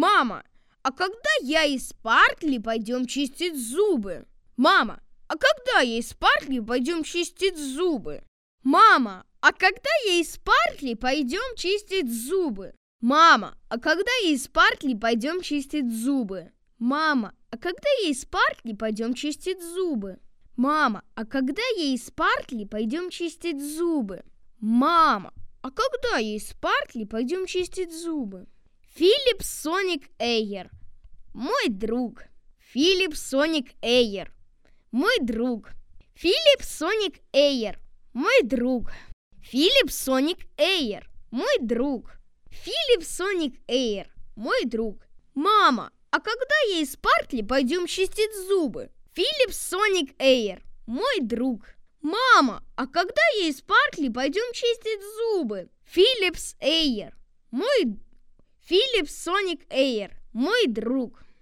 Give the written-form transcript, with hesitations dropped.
Мама, а когда я и Спаркли пойдем чистить зубы? Мама, а когда я и Спаркли пойдем чистить зубы? Мама, а когда я и Спаркли пойдем чистить зубы? Мама, а когда я и Спаркли пойдем чистить зубы? Мама, а когда я и Спаркли пойдем чистить зубы? Мама, а когда я и Спаркли пойдем чистить зубы? Мама, а когда я и Спаркли пойдем чистить зубы? Филипп Соник Эйер, мой друг. Филипп Соник Эйер, мой друг. Филипп Соник Эйер, мой друг. Филипп Соник Эйер, мой друг. Филипп Соник Эйер, мой друг. Мама, а когда я и Спаркли пойдем чистить зубы? Филипп Соник Эйер, мой друг. Мама, а когда я и Спаркли пойдем чистить зубы? Филипп Соник Эйер, мой друг.